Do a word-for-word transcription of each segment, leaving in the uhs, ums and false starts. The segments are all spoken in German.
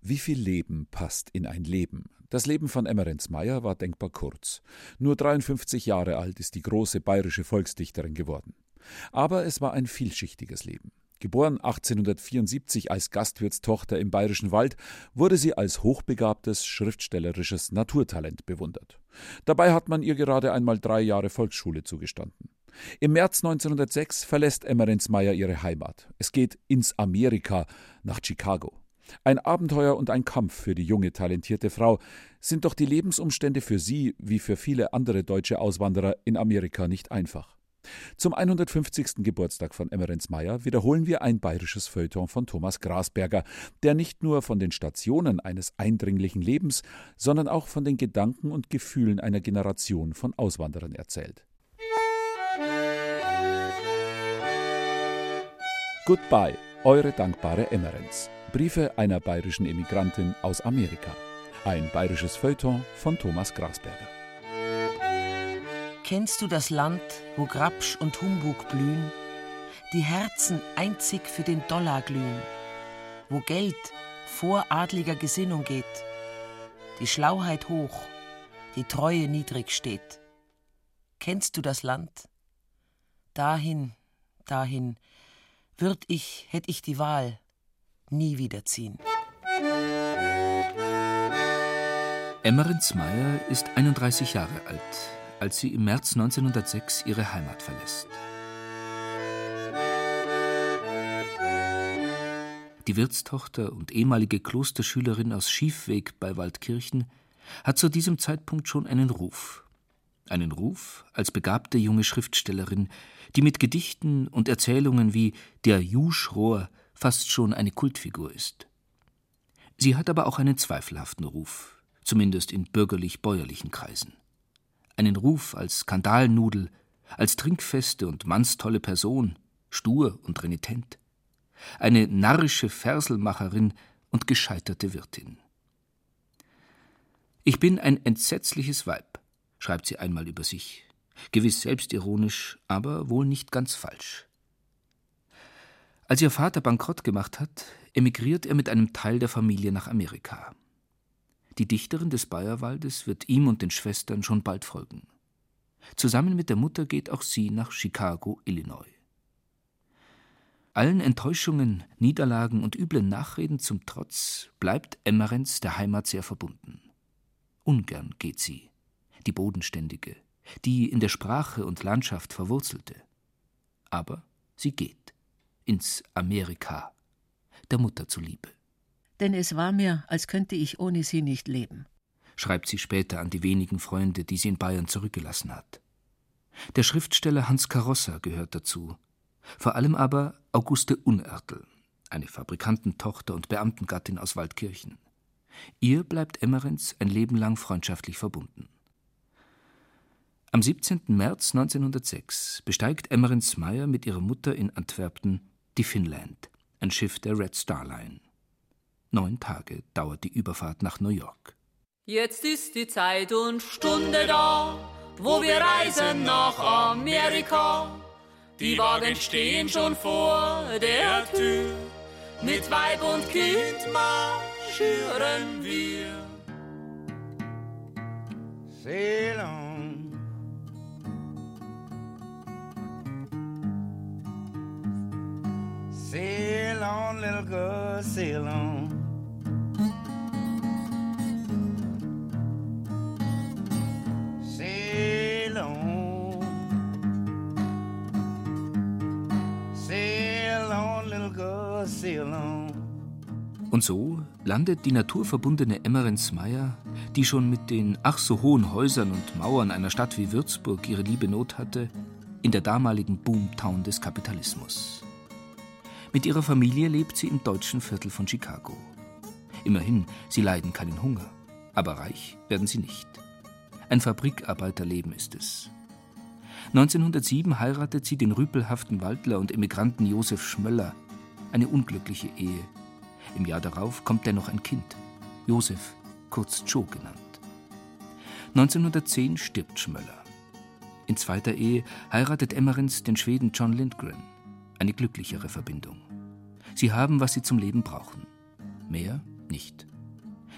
Wie viel Leben passt in ein Leben? Das Leben von Emmerence Meyer war denkbar kurz. Nur dreiundfünfzig Jahre alt ist die große bayerische Volksdichterin geworden. Aber es war ein vielschichtiges Leben. Geboren achtzehnhundertvierundsiebzig als Gastwirtstochter im Bayerischen Wald, wurde sie als hochbegabtes schriftstellerisches Naturtalent bewundert. Dabei hat man ihr gerade einmal drei Jahre Volksschule zugestanden. Im März neunzehnhundertsechs verlässt Emmerence Meyer ihre Heimat. Es geht ins Amerika, nach Chicago. Ein Abenteuer und ein Kampf für die junge, talentierte Frau, sind doch die Lebensumstände für sie, wie für viele andere deutsche Auswanderer, in Amerika nicht einfach. Zum hundertfünfzigsten Geburtstag von Emmerence Meyer wiederholen wir ein bayerisches Feuilleton von Thomas Grasberger, der nicht nur von den Stationen eines eindringlichen Lebens, sondern auch von den Gedanken und Gefühlen einer Generation von Auswanderern erzählt. Goodbye, eure dankbare Emmerence. Briefe einer bayerischen Emigrantin aus Amerika. Ein bayerisches Feuilleton von Thomas Grasberger. Kennst du das Land, wo Grapsch und Humbug blühen, die Herzen einzig für den Dollar glühen, wo Geld vor adliger Gesinnung geht, die Schlauheit hoch, die Treue niedrig steht? Kennst du das Land? Dahin, dahin, würd ich, hätt ich die Wahl, nie wiederziehen. Emmerence Meyer ist einunddreißig Jahre alt, als sie im März neunzehnhundertsechs ihre Heimat verlässt. Die Wirtstochter und ehemalige Klosterschülerin aus Schiefweg bei Waldkirchen hat zu diesem Zeitpunkt schon einen Ruf. Einen Ruf als begabte junge Schriftstellerin, die mit Gedichten und Erzählungen wie Der Juschrohr fast schon eine Kultfigur ist. Sie hat aber auch einen zweifelhaften Ruf, zumindest in bürgerlich-bäuerlichen Kreisen. Einen Ruf als Skandalnudel, als trinkfeste und mannstolle Person, stur und renitent. Eine narrische Verselmacherin und gescheiterte Wirtin. »Ich bin ein entsetzliches Weib«, schreibt sie einmal über sich. Gewiss selbstironisch, aber wohl nicht ganz falsch. Als ihr Vater bankrott gemacht hat, emigriert er mit einem Teil der Familie nach Amerika. Die Dichterin des Bayerwaldes wird ihm und den Schwestern schon bald folgen. Zusammen mit der Mutter geht auch sie nach Chicago, Illinois. Allen Enttäuschungen, Niederlagen und üblen Nachreden zum Trotz bleibt Emmerence der Heimat sehr verbunden. Ungern geht sie, die Bodenständige, die in der Sprache und Landschaft verwurzelte. Aber sie geht ins Amerika, der Mutter zuliebe. Denn es war mir, als könnte ich ohne sie nicht leben, schreibt sie später an die wenigen Freunde, die sie in Bayern zurückgelassen hat. Der Schriftsteller Hans Karossa gehört dazu, vor allem aber Auguste Unertl, eine Fabrikantentochter und Beamtengattin aus Waldkirchen. Ihr bleibt Emmerence ein Leben lang freundschaftlich verbunden. Am siebzehnten März neunzehnhundertsechs besteigt Emmerence Meyer mit ihrer Mutter in Antwerpen die Finland, ein Schiff der Red Star Line. Neun Tage dauert die Überfahrt nach New York. Jetzt ist die Zeit und Stunde da, wo wir reisen nach Amerika. Die Wagen stehen schon vor der Tür, mit Weib und Kind marschieren wir. Sail on. Sail on, little girl, sail on. Sail on. Sail on, little girl, sail on. Und so landet die naturverbundene Emmerence Meyer, die schon mit den ach so hohen Häusern und Mauern einer Stadt wie Würzburg ihre liebe Not hatte, in der damaligen Boomtown des Kapitalismus. Mit ihrer Familie lebt sie im deutschen Viertel von Chicago. Immerhin, sie leiden keinen Hunger, aber reich werden sie nicht. Ein Fabrikarbeiterleben ist es. neunzehnhundertsieben heiratet sie den rüpelhaften Waldler und Emigranten Josef Schmöller, eine unglückliche Ehe. Im Jahr darauf kommt dennoch ein Kind, Josef, kurz Joe genannt. neunzehnhundertzehn stirbt Schmöller. In zweiter Ehe heiratet Emmerence den Schweden John Lindgren, eine glücklichere Verbindung. Sie haben, was sie zum Leben brauchen. Mehr nicht.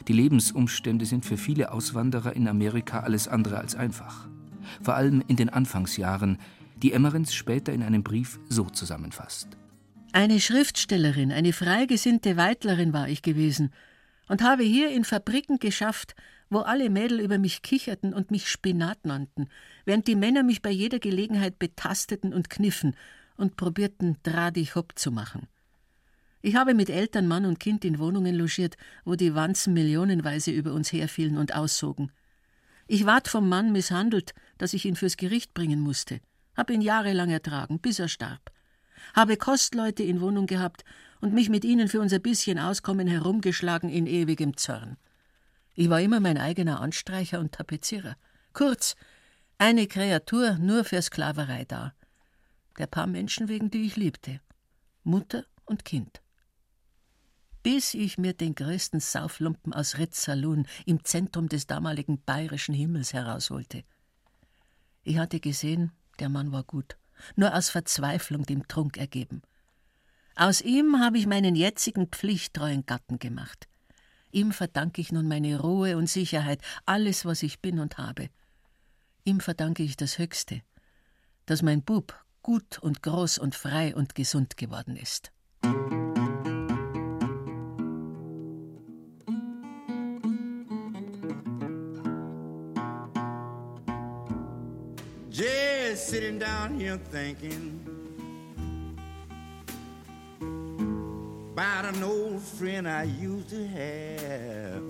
Die Lebensumstände sind für viele Auswanderer in Amerika alles andere als einfach. Vor allem in den Anfangsjahren, die Emmerens später in einem Brief so zusammenfasst. Eine Schriftstellerin, eine freigesinnte Weidlerin war ich gewesen und habe hier in Fabriken geschafft, wo alle Mädel über mich kicherten und mich Spinat nannten, während die Männer mich bei jeder Gelegenheit betasteten und kniffen und probierten, dradig hopp zu machen. Ich habe mit Eltern, Mann und Kind in Wohnungen logiert, wo die Wanzen millionenweise über uns herfielen und aussogen. Ich ward vom Mann misshandelt, dass ich ihn fürs Gericht bringen musste, hab ihn jahrelang ertragen, bis er starb. Habe Kostleute in Wohnung gehabt und mich mit ihnen für unser bisschen Auskommen herumgeschlagen in ewigem Zorn. Ich war immer mein eigener Anstreicher und Tapezierer. Kurz, eine Kreatur nur für Sklaverei da. Der paar Menschen wegen, die ich liebte. Mutter und Kind. Bis ich mir den größten Sauflumpen aus Ritz Saloon im Zentrum des damaligen bayerischen Himmels herausholte. Ich hatte gesehen, der Mann war gut, nur aus Verzweiflung dem Trunk ergeben. Aus ihm habe ich meinen jetzigen pflichttreuen Gatten gemacht. Ihm verdanke ich nun meine Ruhe und Sicherheit, alles, was ich bin und habe. Ihm verdanke ich das Höchste, dass mein Bub gut und groß und frei und gesund geworden ist. Just sitting down here thinking about an old friend I used to have.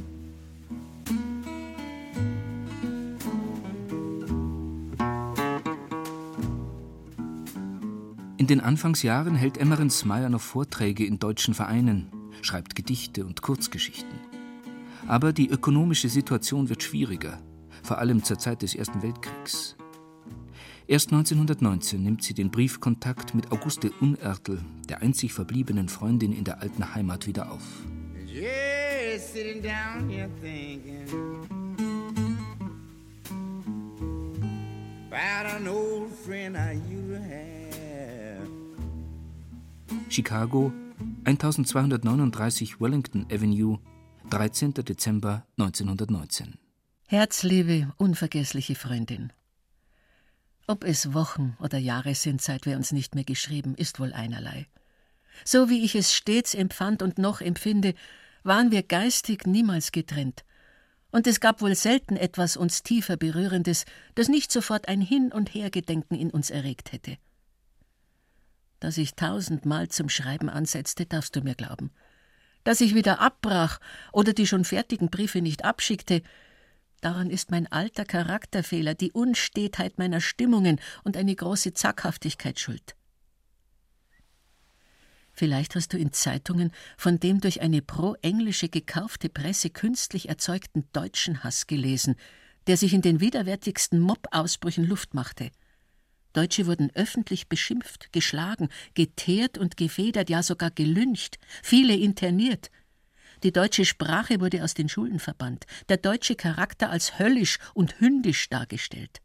In den Anfangsjahren hält Emmerens Meier noch Vorträge in deutschen Vereinen, schreibt Gedichte und Kurzgeschichten. Aber die ökonomische Situation wird schwieriger, vor allem zur Zeit des Ersten Weltkriegs. Erst neunzehnhundertneunzehn nimmt sie den Briefkontakt mit Auguste Unertl, der einzig verbliebenen Freundin in der alten Heimat, wieder auf. Yeah, sitting down here thinking about an old friend I used to have. Chicago, eintausendzweihundertneununddreißig Wellington Avenue, dreizehnter Dezember neunzehnhundertneunzehn. Herzliebe, unvergessliche Freundin. Ob es Wochen oder Jahre sind, seit wir uns nicht mehr geschrieben, ist wohl einerlei. So wie ich es stets empfand und noch empfinde, waren wir geistig niemals getrennt. Und es gab wohl selten etwas uns tiefer Berührendes, das nicht sofort ein Hin- und Hergedenken in uns erregt hätte. Dass ich tausendmal zum Schreiben ansetzte, darfst du mir glauben. Dass ich wieder abbrach oder die schon fertigen Briefe nicht abschickte, daran ist mein alter Charakterfehler, die Unstetheit meiner Stimmungen und eine große Zackhaftigkeit schuld. Vielleicht hast du in Zeitungen von dem durch eine pro-englische gekaufte Presse künstlich erzeugten deutschen Hass gelesen, der sich in den widerwärtigsten Mob-Ausbrüchen Luft machte. Deutsche wurden öffentlich beschimpft, geschlagen, geteert und gefedert, ja sogar gelyncht, viele interniert. Die deutsche Sprache wurde aus den Schulen verbannt, der deutsche Charakter als höllisch und hündisch dargestellt.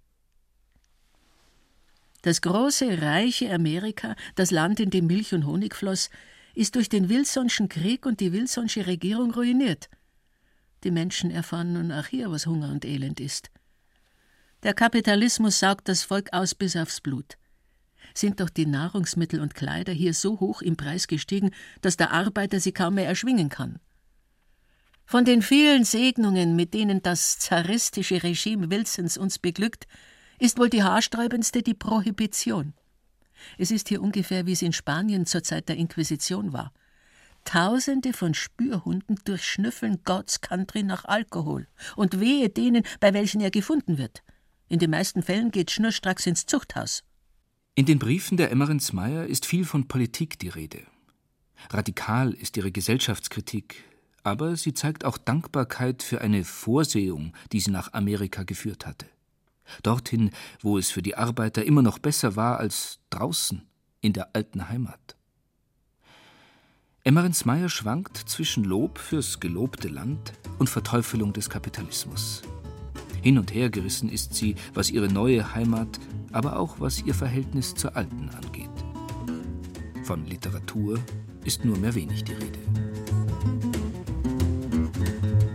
Das große, reiche Amerika, das Land, in dem Milch und Honig floss, ist durch den Wilsonschen Krieg und die Wilsonsche Regierung ruiniert. Die Menschen erfahren nun auch hier, was Hunger und Elend ist. Der Kapitalismus saugt das Volk aus bis aufs Blut. Sind doch die Nahrungsmittel und Kleider hier so hoch im Preis gestiegen, dass der Arbeiter sie kaum mehr erschwingen kann. Von den vielen Segnungen, mit denen das zaristische Regime Wilsons uns beglückt, ist wohl die haarsträubendste die Prohibition. Es ist hier ungefähr, wie es in Spanien zur Zeit der Inquisition war. Tausende von Spürhunden durchschnüffeln God's Country nach Alkohol und wehe denen, bei welchen er gefunden wird. In den meisten Fällen geht schnurstracks ins Zuchthaus. In den Briefen der Emmerens Meier ist viel von Politik die Rede. Radikal ist ihre Gesellschaftskritik, aber sie zeigt auch Dankbarkeit für eine Vorsehung, die sie nach Amerika geführt hatte. Dorthin, wo es für die Arbeiter immer noch besser war als draußen, in der alten Heimat. Emmerens Meier schwankt zwischen Lob fürs gelobte Land und Verteufelung des Kapitalismus. Hin und her gerissen ist sie, was ihre neue Heimat, aber auch was ihr Verhältnis zur alten angeht. Von Literatur ist nur mehr wenig die Rede.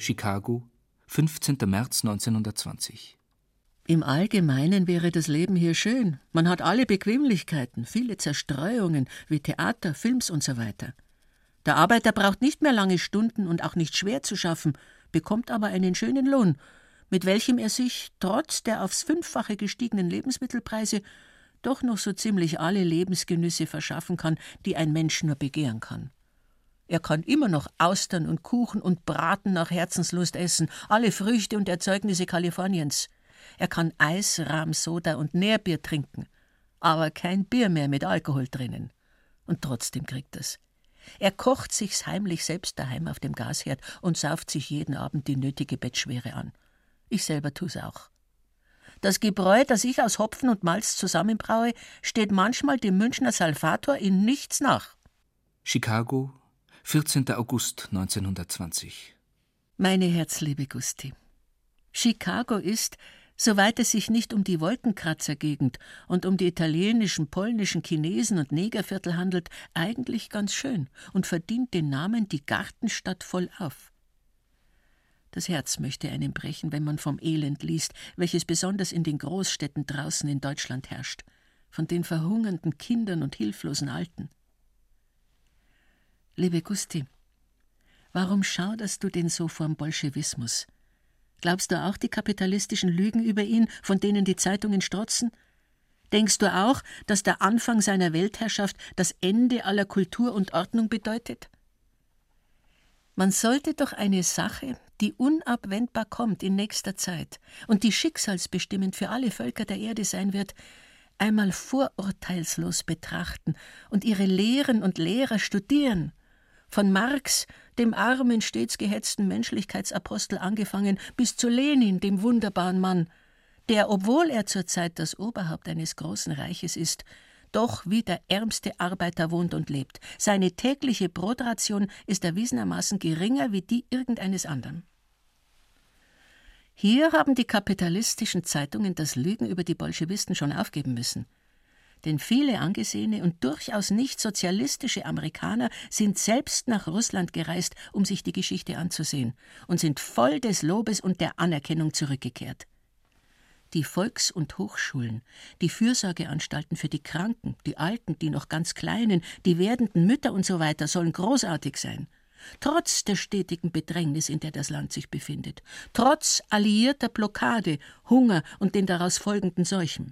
Chicago, fünfzehnter März neunzehnhundertzwanzig. Im Allgemeinen wäre das Leben hier schön. Man hat alle Bequemlichkeiten, viele Zerstreuungen wie Theater, Films und so weiter. Der Arbeiter braucht nicht mehr lange Stunden und auch nicht schwer zu schaffen, bekommt aber einen schönen Lohn, mit welchem er sich trotz der aufs Fünffache gestiegenen Lebensmittelpreise doch noch so ziemlich alle Lebensgenüsse verschaffen kann, die ein Mensch nur begehren kann. Er kann immer noch Austern und Kuchen und Braten nach Herzenslust essen, alle Früchte und Erzeugnisse Kaliforniens. Er kann Eis, Rahmsoda und Nährbier trinken, aber kein Bier mehr mit Alkohol drinnen. Und trotzdem kriegt er's. Er kocht sich's heimlich selbst daheim auf dem Gasherd und sauft sich jeden Abend die nötige Bettschwere an. Ich selber tu's auch. Das Gebräu, das ich aus Hopfen und Malz zusammenbraue, steht manchmal dem Münchner Salvator in nichts nach. Chicago, vierzehnter August neunzehnhundertzwanzig. Meine herzliebe Gusti, Chicago ist, soweit es sich nicht um die Wolkenkratzergegend und um die italienischen, polnischen, Chinesen und Negerviertel handelt, eigentlich ganz schön und verdient den Namen die Gartenstadt vollauf. Das Herz möchte einem brechen, wenn man vom Elend liest, welches besonders in den Großstädten draußen in Deutschland herrscht, von den verhungernden Kindern und hilflosen Alten. Liebe Gusti, warum schauderst du denn so vorm Bolschewismus? Glaubst du auch die kapitalistischen Lügen über ihn, von denen die Zeitungen strotzen? Denkst du auch, dass der Anfang seiner Weltherrschaft das Ende aller Kultur und Ordnung bedeutet? Man sollte doch eine Sache, die unabwendbar kommt in nächster Zeit und die schicksalsbestimmend für alle Völker der Erde sein wird, einmal vorurteilslos betrachten und ihre Lehren und Lehrer studieren. Von Marx, dem armen, stets gehetzten Menschlichkeitsapostel angefangen, bis zu Lenin, dem wunderbaren Mann, der, obwohl er zurzeit das Oberhaupt eines großen Reiches ist, doch wie der ärmste Arbeiter wohnt und lebt. Seine tägliche Brotration ist erwiesenermaßen geringer wie die irgendeines anderen. Hier haben die kapitalistischen Zeitungen das Lügen über die Bolschewisten schon aufgeben müssen. Denn viele angesehene und durchaus nicht sozialistische Amerikaner sind selbst nach Russland gereist, um sich die Geschichte anzusehen, und sind voll des Lobes und der Anerkennung zurückgekehrt. Die Volks- und Hochschulen, die Fürsorgeanstalten für die Kranken, die Alten, die noch ganz Kleinen, die werdenden Mütter und so weiter sollen großartig sein. Trotz der stetigen Bedrängnis, in der das Land sich befindet, trotz alliierter Blockade, Hunger und den daraus folgenden Seuchen.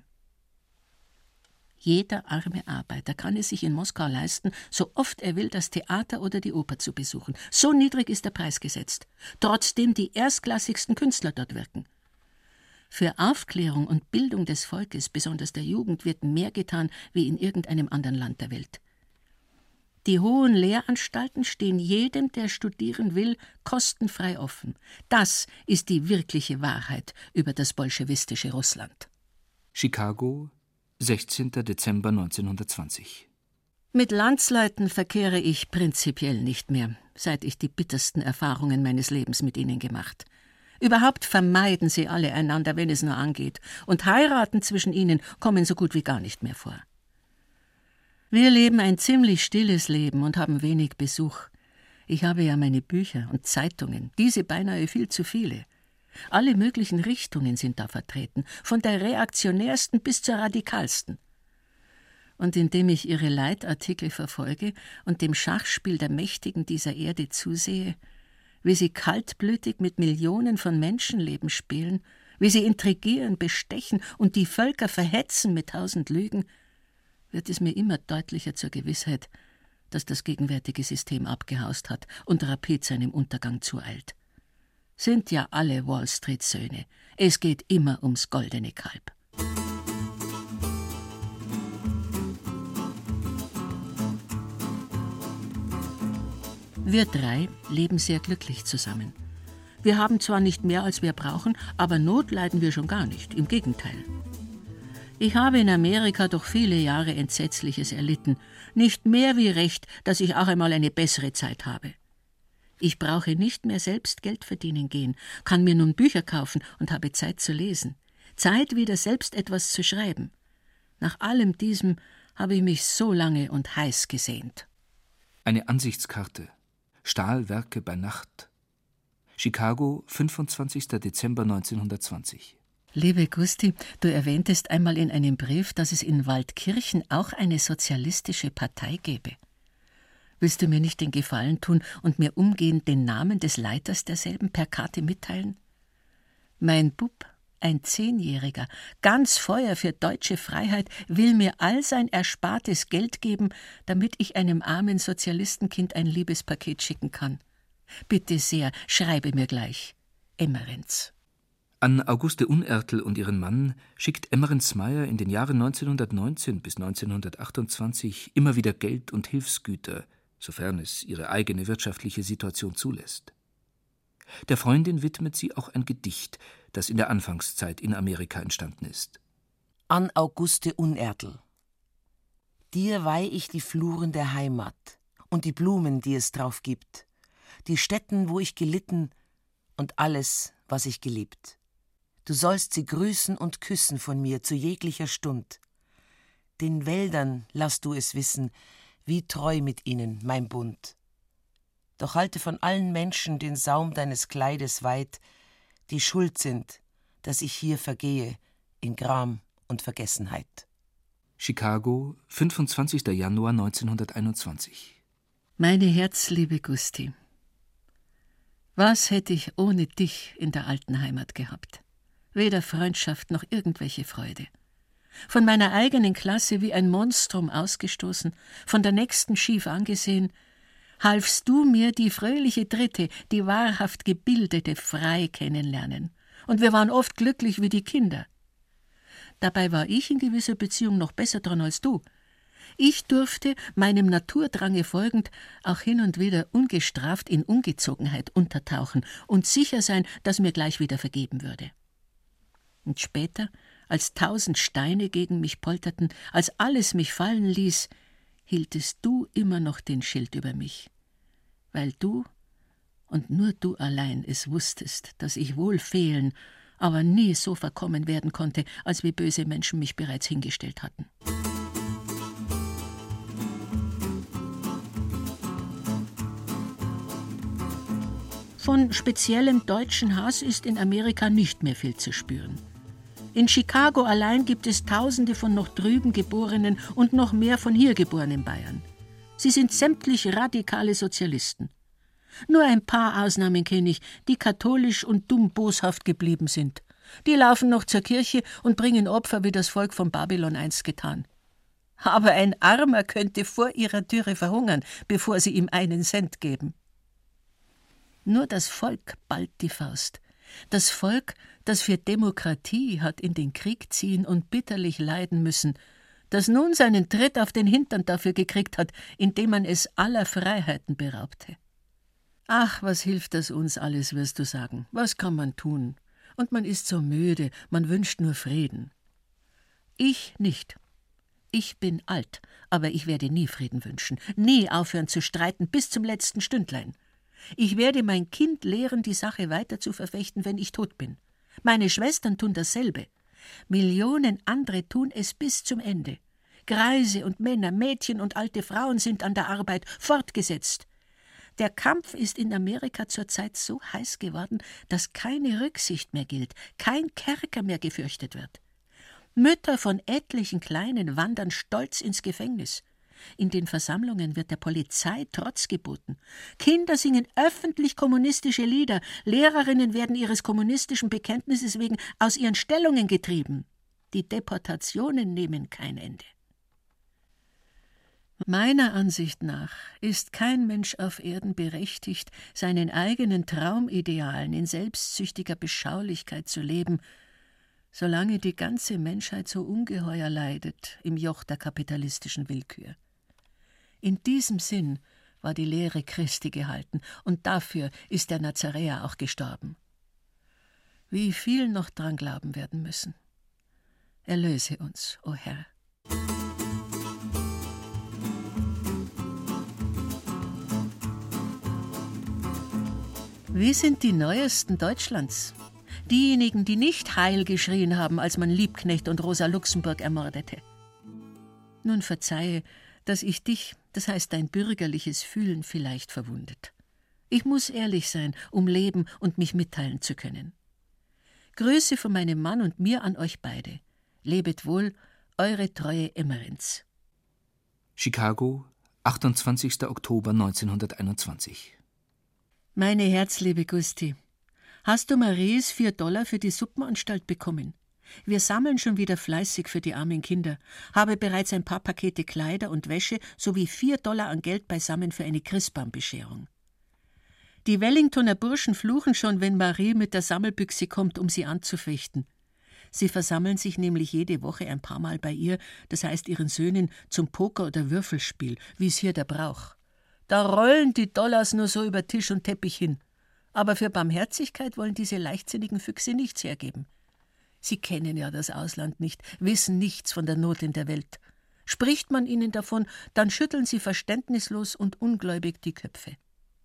Jeder arme Arbeiter kann es sich in Moskau leisten, so oft er will, das Theater oder die Oper zu besuchen. So niedrig ist der Preis gesetzt, trotzdem die erstklassigsten Künstler dort wirken. Für Aufklärung und Bildung des Volkes, besonders der Jugend, wird mehr getan wie in irgendeinem anderen Land der Welt. Die hohen Lehranstalten stehen jedem, der studieren will, kostenfrei offen. Das ist die wirkliche Wahrheit über das bolschewistische Russland. Chicago, sechzehnter Dezember neunzehnhundertzwanzig. Mit Landsleuten verkehre ich prinzipiell nicht mehr, seit ich die bittersten Erfahrungen meines Lebens mit ihnen gemacht. Überhaupt vermeiden sie alle einander, wenn es nur angeht, und heiraten zwischen ihnen kommen so gut wie gar nicht mehr vor. Wir leben ein ziemlich stilles Leben und haben wenig Besuch. Ich habe ja meine Bücher und Zeitungen, diese beinahe viel zu viele. Alle möglichen Richtungen sind da vertreten, von der reaktionärsten bis zur radikalsten. Und indem ich ihre Leitartikel verfolge und dem Schachspiel der Mächtigen dieser Erde zusehe, wie sie kaltblütig mit Millionen von Menschenleben spielen, wie sie intrigieren, bestechen und die Völker verhetzen mit tausend Lügen, wird es mir immer deutlicher zur Gewissheit, dass das gegenwärtige System abgehaust hat und rapid seinem Untergang zueilt. Sind ja alle Wall-Street-Söhne. Es geht immer ums goldene Kalb. Wir drei leben sehr glücklich zusammen. Wir haben zwar nicht mehr, als wir brauchen, aber Not leiden wir schon gar nicht, im Gegenteil. Ich habe in Amerika doch viele Jahre Entsetzliches erlitten, nicht mehr wie recht, dass ich auch einmal eine bessere Zeit habe. Ich brauche nicht mehr selbst Geld verdienen gehen, kann mir nun Bücher kaufen und habe Zeit zu lesen, Zeit wieder selbst etwas zu schreiben. Nach allem diesem habe ich mich so lange und heiß gesehnt. Eine Ansichtskarte. Stahlwerke bei Nacht. Chicago, fünfundzwanzigster Dezember neunzehnhundertzwanzig. Liebe Gusti, du erwähntest einmal in einem Brief, dass es in Waldkirchen auch eine sozialistische Partei gäbe. Willst du mir nicht den Gefallen tun und mir umgehend den Namen des Leiters derselben per Karte mitteilen? Mein Bub, ein Zehnjähriger, ganz Feuer für deutsche Freiheit, will mir all sein erspartes Geld geben, damit ich einem armen Sozialistenkind ein Liebespaket schicken kann. Bitte sehr, schreibe mir gleich. Emmerentz. An Auguste Unertl und ihren Mann schickt Emmerentz-Meyer in den Jahren neunzehnhundertneunzehn bis neunzehnhundertachtundzwanzig immer wieder Geld und Hilfsgüter, sofern es ihre eigene wirtschaftliche Situation zulässt. Der Freundin widmet sie auch ein Gedicht, das in der Anfangszeit in Amerika entstanden ist. An Auguste Unertl. Dir weih ich die Fluren der Heimat und die Blumen, die es drauf gibt, die Stätten, wo ich gelitten und alles, was ich geliebt. Du sollst sie grüßen und küssen von mir zu jeglicher Stund. Den Wäldern lass du es wissen, wie treu mit ihnen mein Bund. Doch halte von allen Menschen den Saum deines Kleides weit, die schuld sind, dass ich hier vergehe in Gram und Vergessenheit. Chicago, fünfundzwanzigster Januar neunzehnhunderteinundzwanzig. Meine herzliebe Gusti, was hätte ich ohne dich in der alten Heimat gehabt? Weder Freundschaft noch irgendwelche Freude. Von meiner eigenen Klasse wie ein Monstrum ausgestoßen, von der nächsten schief angesehen, halfst du mir die fröhliche Dritte, die wahrhaft Gebildete frei kennenlernen. Und wir waren oft glücklich wie die Kinder. Dabei war ich in gewisser Beziehung noch besser dran als du. Ich durfte, meinem Naturdrange folgend, auch hin und wieder ungestraft in Ungezogenheit untertauchen und sicher sein, dass mir gleich wieder vergeben würde. Und später, als tausend Steine gegen mich polterten, als alles mich fallen ließ, hieltest du immer noch den Schild über mich, weil du und nur du allein es wusstest, dass ich wohl fehlen, aber nie so verkommen werden konnte, als wie böse Menschen mich bereits hingestellt hatten. Von speziellem deutschen Hass ist in Amerika nicht mehr viel zu spüren. In Chicago allein gibt es Tausende von noch drüben Geborenen und noch mehr von hier geborenen Bayern. Sie sind sämtlich radikale Sozialisten. Nur ein paar Ausnahmen kenne ich, die katholisch und dumm boshaft geblieben sind. Die laufen noch zur Kirche und bringen Opfer, wie das Volk von Babylon einst getan. Aber ein Armer könnte vor ihrer Türe verhungern, bevor sie ihm einen Cent geben. Nur das Volk ballt die Faust. Das Volk, das für Demokratie hat in den Krieg ziehen und bitterlich leiden müssen, das nun seinen Tritt auf den Hintern dafür gekriegt hat, indem man es aller Freiheiten beraubte. Ach, was hilft das uns alles, wirst du sagen. Was kann man tun? Und man ist so müde, man wünscht nur Frieden. Ich nicht. Ich bin alt, aber ich werde nie Frieden wünschen, nie aufhören zu streiten bis zum letzten Stündlein. Ich werde mein Kind lehren, die Sache weiter zu verfechten, wenn ich tot bin. Meine Schwestern tun dasselbe. Millionen andere tun es bis zum Ende. Greise und Männer, Mädchen und alte Frauen sind an der Arbeit fortgesetzt. Der Kampf ist in Amerika zurzeit so heiß geworden, dass keine Rücksicht mehr gilt, kein Kerker mehr gefürchtet wird. Mütter von etlichen Kleinen wandern stolz ins Gefängnis. In den Versammlungen wird der Polizei Trotz geboten. Kinder singen öffentlich kommunistische Lieder. Lehrerinnen werden ihres kommunistischen Bekenntnisses wegen aus ihren Stellungen getrieben. Die Deportationen nehmen kein Ende. Meiner Ansicht nach ist kein Mensch auf Erden berechtigt, seinen eigenen Traumidealen in selbstsüchtiger Beschaulichkeit zu leben, solange die ganze Menschheit so ungeheuer leidet im Joch der kapitalistischen Willkür. In diesem Sinn war die Lehre Christi gehalten, und dafür ist der Nazaräer auch gestorben. Wie viel noch dran glauben werden müssen. Erlöse uns, o Herr. Wie sind die Neuesten Deutschlands? Diejenigen, die nicht Heil geschrien haben, als man Liebknecht und Rosa Luxemburg ermordete. Nun verzeihe, dass ich dich, das heißt dein bürgerliches Fühlen, vielleicht verwundet. Ich muss ehrlich sein, um leben und mich mitteilen zu können. Grüße von meinem Mann und mir an euch beide. Lebet wohl, eure treue Emmerins. Chicago, achtundzwanzigster Oktober neunzehnhunderteinundzwanzig. Meine herzliebe Gusti, hast du Maries vier Dollar für die Suppenanstalt bekommen? Wir sammeln schon wieder fleißig für die armen Kinder, habe bereits ein paar Pakete Kleider und Wäsche sowie vier Dollar an Geld beisammen für eine Christbaumbescherung. Die Wellingtoner Burschen fluchen schon, wenn Marie mit der Sammelbüchse kommt, um sie anzufechten. Sie versammeln sich nämlich jede Woche ein paar Mal bei ihr, das heißt ihren Söhnen, zum Poker- oder Würfelspiel, wie es hier der Brauch. Da rollen die Dollars nur so über Tisch und Teppich hin. Aber für Barmherzigkeit wollen diese leichtsinnigen Füchse nichts hergeben. Sie kennen ja das Ausland nicht, wissen nichts von der Not in der Welt. Spricht man ihnen davon, dann schütteln sie verständnislos und ungläubig die Köpfe.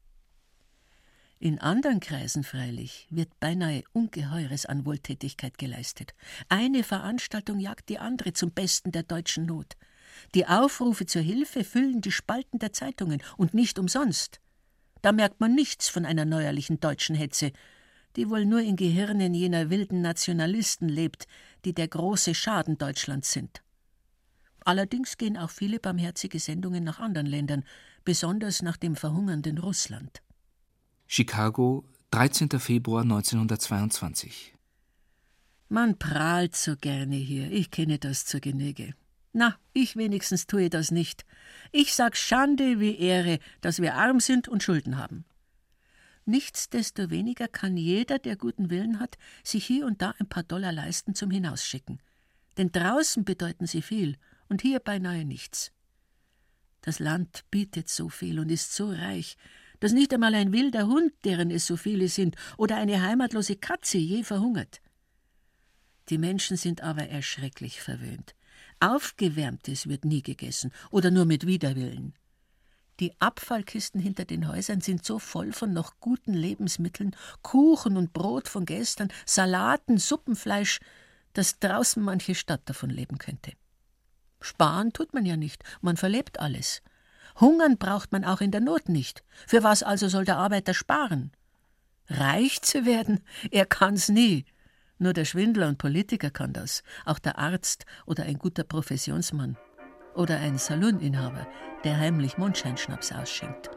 In anderen Kreisen freilich wird beinahe Ungeheures an Wohltätigkeit geleistet. Eine Veranstaltung jagt die andere zum Besten der deutschen Not. Die Aufrufe zur Hilfe füllen die Spalten der Zeitungen und nicht umsonst. Da merkt man nichts von einer neuerlichen deutschen Hetze, die wohl nur in Gehirnen jener wilden Nationalisten lebt, die der große Schaden Deutschlands sind. Allerdings gehen auch viele barmherzige Sendungen nach anderen Ländern, besonders nach dem verhungernden Russland. Chicago, dreizehnter Februar neunzehnhundertzweiundzwanzig. Man prahlt so gerne hier, ich kenne das zur Genüge. Na, ich wenigstens tue das nicht. Ich sag Schande wie Ehre, dass wir arm sind und Schulden haben. Nichtsdestoweniger kann jeder, der guten Willen hat, sich hier und da ein paar Dollar leisten zum Hinausschicken. Denn draußen bedeuten sie viel und hier beinahe nichts. Das Land bietet so viel und ist so reich, dass nicht einmal ein wilder Hund, deren es so viele sind, oder eine heimatlose Katze je verhungert. Die Menschen sind aber erschrecklich verwöhnt. Aufgewärmtes wird nie gegessen oder nur mit Widerwillen. Die Abfallkisten hinter den Häusern sind so voll von noch guten Lebensmitteln, Kuchen und Brot von gestern, Salaten, Suppenfleisch, dass draußen manche Stadt davon leben könnte. Sparen tut man ja nicht, man verlebt alles. Hungern braucht man auch in der Not nicht. Für was also soll der Arbeiter sparen? Reich zu werden, er kann's nie. Nur der Schwindler und Politiker kann das, auch der Arzt oder ein guter Professionsmann. Oder ein Saloninhaber, der heimlich Mondscheinschnaps ausschenkt.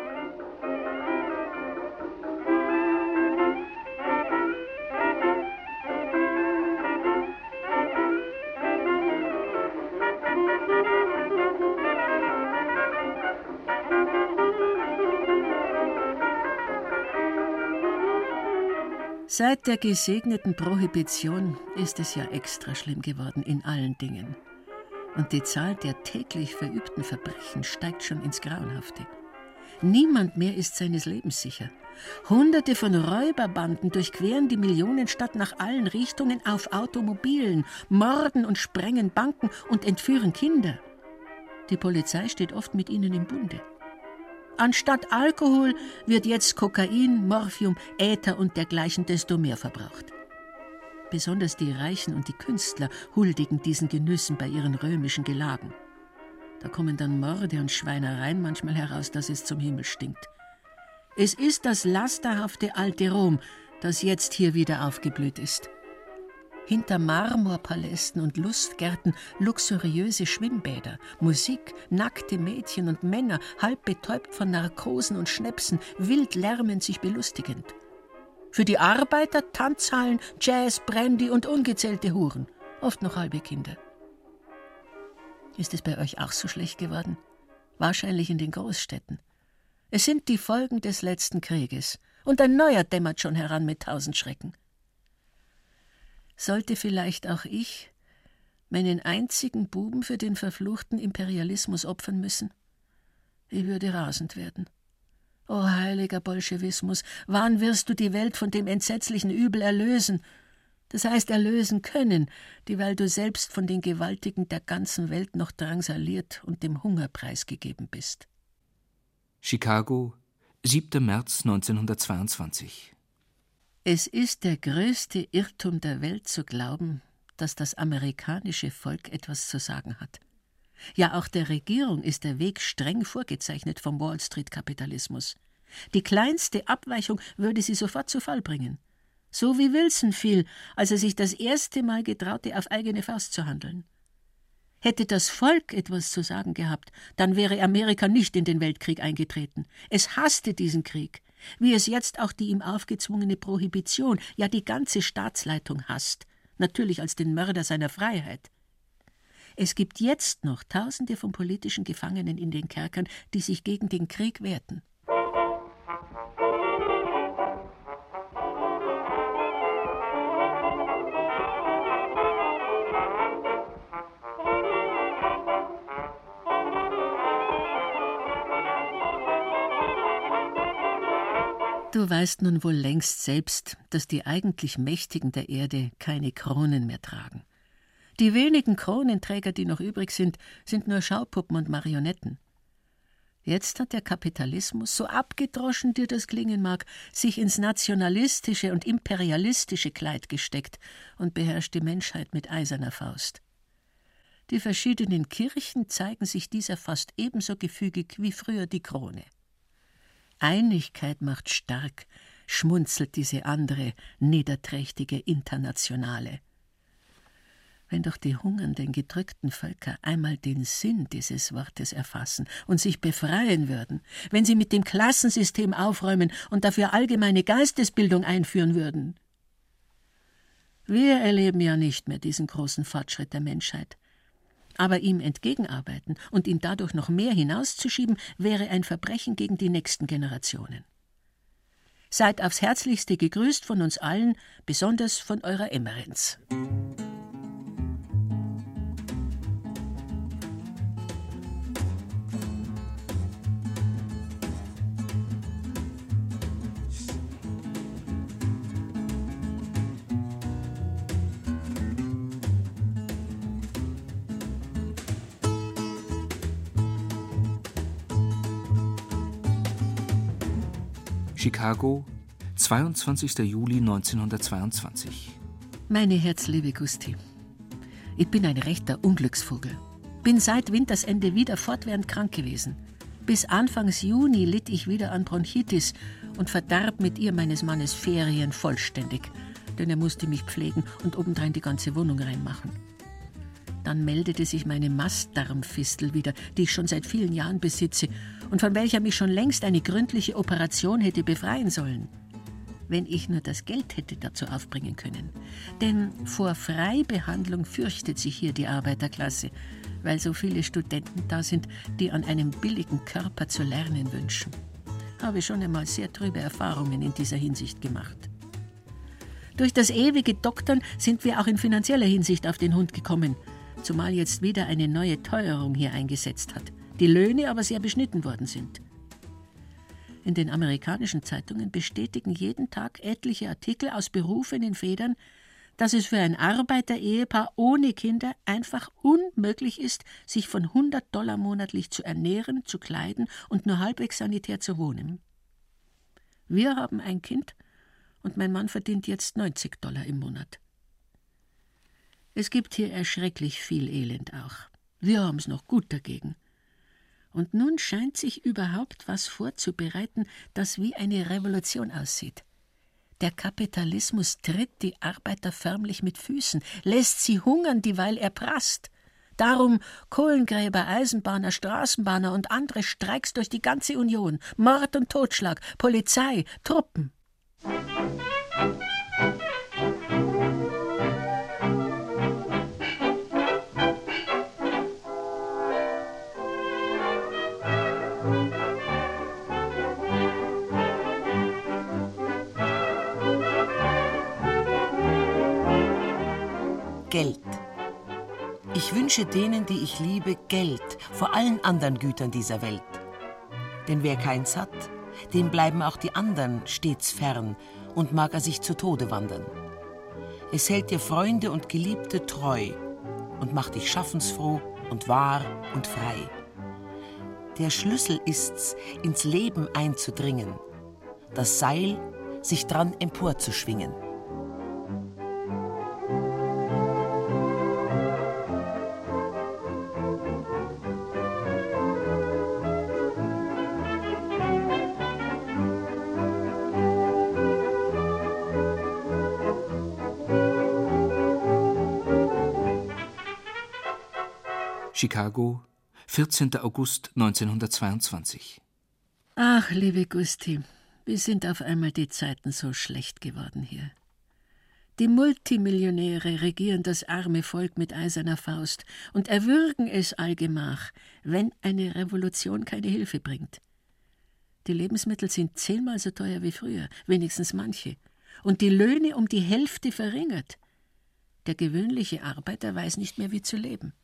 Seit der gesegneten Prohibition ist es ja extra schlimm geworden in allen Dingen. Und die Zahl der täglich verübten Verbrechen steigt schon ins Grauenhafte. Niemand mehr ist seines Lebens sicher. Hunderte von Räuberbanden durchqueren die Millionenstadt nach allen Richtungen auf Automobilen, morden und sprengen Banken und entführen Kinder. Die Polizei steht oft mit ihnen im Bunde. Anstatt Alkohol wird jetzt Kokain, Morphium, Äther und dergleichen desto mehr verbraucht. Besonders die Reichen und die Künstler huldigen diesen Genüssen bei ihren römischen Gelagen. Da kommen dann Morde und Schweinereien manchmal heraus, dass es zum Himmel stinkt. Es ist das lasterhafte alte Rom, das jetzt hier wieder aufgeblüht ist. Hinter Marmorpalästen und Lustgärten luxuriöse Schwimmbäder, Musik, nackte Mädchen und Männer, halb betäubt von Narkosen und Schnäpsen, wild lärmend sich belustigend. Für die Arbeiter Tanzhallen, Jazz, Brandy und ungezählte Huren, oft noch halbe Kinder. Ist es bei euch auch so schlecht geworden? Wahrscheinlich in den Großstädten. Es sind die Folgen des letzten Krieges, und ein neuer dämmert schon heran mit tausend Schrecken. Sollte vielleicht auch ich meinen einzigen Buben für den verfluchten Imperialismus opfern müssen? Ich würde rasend werden. O heiliger Bolschewismus, wann wirst du die Welt von dem entsetzlichen Übel erlösen? Das heißt erlösen können, dieweil du selbst von den Gewaltigen der ganzen Welt noch drangsaliert und dem Hunger preisgegeben bist. Chicago, siebter März neunzehnhundertzweiundzwanzig. Es ist der größte Irrtum der Welt zu glauben, dass das amerikanische Volk etwas zu sagen hat. Ja, auch der Regierung ist der Weg streng vorgezeichnet vom Wall-Street-Kapitalismus. Die kleinste Abweichung würde sie sofort zu Fall bringen. So wie Wilson fiel, als er sich das erste Mal getraute, auf eigene Faust zu handeln. Hätte das Volk etwas zu sagen gehabt, dann wäre Amerika nicht in den Weltkrieg eingetreten. Es hasste diesen Krieg, wie es jetzt auch die ihm aufgezwungene Prohibition, ja die ganze Staatsleitung hasst, natürlich als den Mörder seiner Freiheit. Es gibt jetzt noch Tausende von politischen Gefangenen in den Kerkern, die sich gegen den Krieg wehrten. Du weißt nun wohl längst selbst, dass die eigentlich Mächtigen der Erde keine Kronen mehr tragen. Die wenigen Kronenträger, die noch übrig sind, sind nur Schaupuppen und Marionetten. Jetzt hat der Kapitalismus, so abgedroschen dir das klingen mag, sich ins nationalistische und imperialistische Kleid gesteckt und beherrscht die Menschheit mit eiserner Faust. Die verschiedenen Kirchen zeigen sich dieser fast ebenso gefügig wie früher die Krone. Einigkeit macht stark, schmunzelt diese andere, niederträchtige Internationale. Wenn doch die hungernden, gedrückten Völker einmal den Sinn dieses Wortes erfassen und sich befreien würden, wenn sie mit dem Klassensystem aufräumen und dafür allgemeine Geistesbildung einführen würden. Wir erleben ja nicht mehr diesen großen Fortschritt der Menschheit. Aber ihm entgegenarbeiten und ihn dadurch noch mehr hinauszuschieben, wäre ein Verbrechen gegen die nächsten Generationen. Seid aufs Herzlichste gegrüßt von uns allen, besonders von eurer Emerenz. Chicago, zweiundzwanzigster Juli neunzehnhundertzweiundzwanzig. Meine herzliebe Gusti, ich bin ein rechter Unglücksvogel. Bin seit Wintersende wieder fortwährend krank gewesen. Bis Anfangs Juni litt ich wieder an Bronchitis und verdarb mit ihr meines Mannes Ferien vollständig, denn er musste mich pflegen und obendrein die ganze Wohnung reinmachen. Dann meldete sich meine Mastdarmfistel wieder, die ich schon seit vielen Jahren besitze und von welcher mich schon längst eine gründliche Operation hätte befreien sollen. Wenn ich nur das Geld hätte dazu aufbringen können. Denn vor Freibehandlung fürchtet sich hier die Arbeiterklasse, weil so viele Studenten da sind, die an einem billigen Körper zu lernen wünschen. Habe schon einmal sehr trübe Erfahrungen in dieser Hinsicht gemacht. Durch das ewige Doktern sind wir auch in finanzieller Hinsicht auf den Hund gekommen, zumal jetzt wieder eine neue Teuerung hier eingesetzt hat, die Löhne aber sehr beschnitten worden sind. In den amerikanischen Zeitungen bestätigen jeden Tag etliche Artikel aus berufenen Federn, dass es für ein Arbeiterehepaar ohne Kinder einfach unmöglich ist, sich von hundert Dollar monatlich zu ernähren, zu kleiden und nur halbwegs sanitär zu wohnen. Wir haben ein Kind und mein Mann verdient jetzt neunzig Dollar im Monat. Es gibt hier erschrecklich viel Elend auch. Wir haben es noch gut dagegen. Und nun scheint sich überhaupt was vorzubereiten, das wie eine Revolution aussieht. Der Kapitalismus tritt die Arbeiter förmlich mit Füßen, lässt sie hungern, dieweil er prasst. Darum Kohlengräber, Eisenbahner, Straßenbahner und andere Streiks durch die ganze Union, Mord und Totschlag, Polizei, Truppen. Geld. Ich wünsche denen, die ich liebe, Geld vor allen anderen Gütern dieser Welt. Denn wer keins hat, dem bleiben auch die anderen stets fern und mag er sich zu Tode wandern. Es hält dir Freunde und Geliebte treu und macht dich schaffensfroh und wahr und frei. Der Schlüssel ist's, ins Leben einzudringen, das Seil, sich dran emporzuschwingen. Chicago, vierzehnter August neunzehnhundertzweiundzwanzig. Ach, liebe Gusti, wie sind auf einmal die Zeiten so schlecht geworden hier. Die Multimillionäre regieren das arme Volk mit eiserner Faust und erwürgen es allgemach, wenn eine Revolution keine Hilfe bringt. Die Lebensmittel sind zehnmal so teuer wie früher, wenigstens manche, und die Löhne um die Hälfte verringert. Der gewöhnliche Arbeiter weiß nicht mehr, wie zu leben.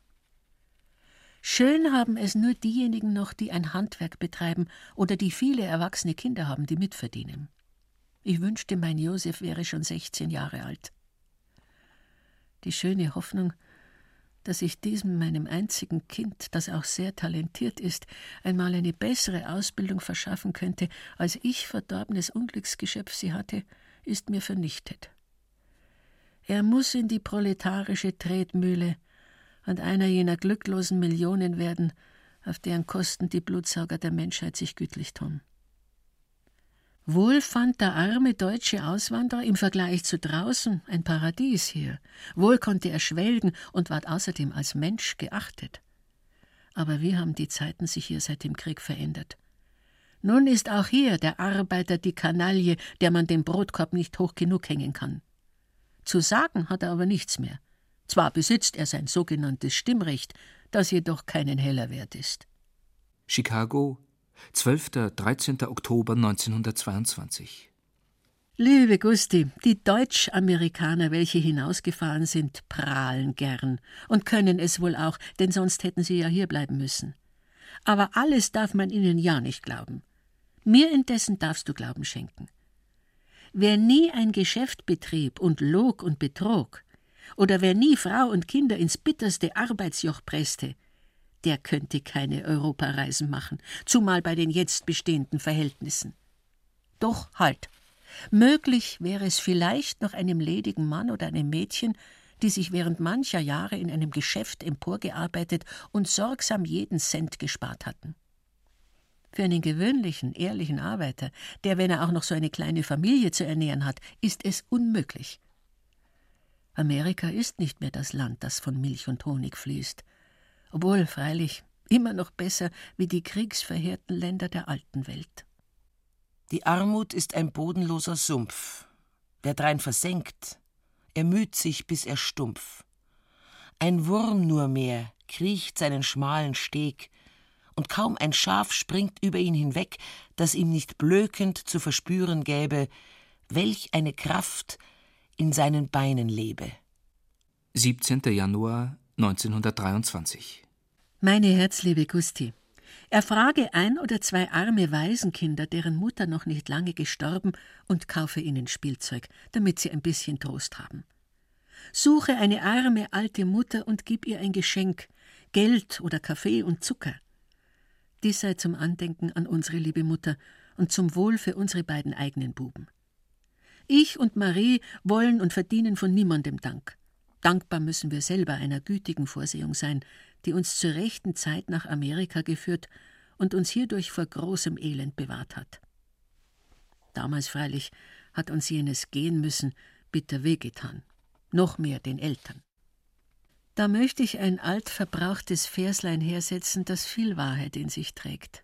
Schön haben es nur diejenigen noch, die ein Handwerk betreiben oder die viele erwachsene Kinder haben, die mitverdienen. Ich wünschte, mein Josef wäre schon sechzehn Jahre alt. Die schöne Hoffnung, dass ich diesem, meinem einzigen Kind, das auch sehr talentiert ist, einmal eine bessere Ausbildung verschaffen könnte, als ich, verdorbenes Unglücksgeschöpf, sie hatte, ist mir vernichtet. Er muss in die proletarische Tretmühle und einer jener glücklosen Millionen werden, auf deren Kosten die Blutsauger der Menschheit sich gütlich tun. Wohl fand der arme deutsche Auswanderer im Vergleich zu draußen ein Paradies hier. Wohl konnte er schwelgen und ward außerdem als Mensch geachtet. Aber wie haben die Zeiten sich hier seit dem Krieg verändert? Nun ist auch hier der Arbeiter die Kanaille, der man den Brotkorb nicht hoch genug hängen kann. Zu sagen hat er aber nichts mehr. Zwar besitzt er sein sogenanntes Stimmrecht, das jedoch keinen Heller wert ist. Chicago, zwölfter dreizehnter Oktober neunzehnhundertzweiundzwanzig. Liebe Gusti, die Deutsch-Amerikaner, welche hinausgefahren sind, prahlen gern und können es wohl auch, denn sonst hätten sie ja hier bleiben müssen. Aber alles darf man ihnen ja nicht glauben. Mir indessen darfst du Glauben schenken. Wer nie ein Geschäft betrieb und log und betrog, oder wer nie Frau und Kinder ins bitterste Arbeitsjoch presste, der könnte keine Europareisen machen, zumal bei den jetzt bestehenden Verhältnissen. Doch halt, möglich wäre es vielleicht noch einem ledigen Mann oder einem Mädchen, die sich während mancher Jahre in einem Geschäft emporgearbeitet und sorgsam jeden Cent gespart hatten. Für einen gewöhnlichen, ehrlichen Arbeiter, der, wenn er auch noch so eine kleine Familie zu ernähren hat, ist es unmöglich. Amerika ist nicht mehr das Land, das von Milch und Honig fließt, obwohl freilich immer noch besser wie die kriegsverheerten Länder der alten Welt. Die Armut ist ein bodenloser Sumpf. Wer drein versenkt, ermüht sich, bis er stumpf. Ein Wurm nur mehr kriecht seinen schmalen Steg, und kaum ein Schaf springt über ihn hinweg, das ihm nicht blökend zu verspüren gäbe, welch eine Kraft in seinen Beinen lebe. siebzehnter Januar neunzehnhundertdreiundzwanzig. Meine herzliebe Gusti, erfrage ein oder zwei arme Waisenkinder, deren Mutter noch nicht lange gestorben, und kaufe ihnen Spielzeug, damit sie ein bisschen Trost haben. Suche eine arme alte Mutter und gib ihr ein Geschenk, Geld oder Kaffee und Zucker. Dies sei zum Andenken an unsere liebe Mutter und zum Wohl für unsere beiden eigenen Buben. Ich und Marie wollen und verdienen von niemandem Dank. Dankbar müssen wir selber einer gütigen Vorsehung sein, die uns zur rechten Zeit nach Amerika geführt und uns hierdurch vor großem Elend bewahrt hat. Damals freilich hat uns jenes Gehen müssen bitter wehgetan, noch mehr den Eltern. Da möchte ich ein altverbrauchtes Verslein hersetzen, das viel Wahrheit in sich trägt.